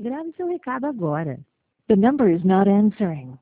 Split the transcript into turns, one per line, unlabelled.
Grave seu recado agora.
The number is not answering.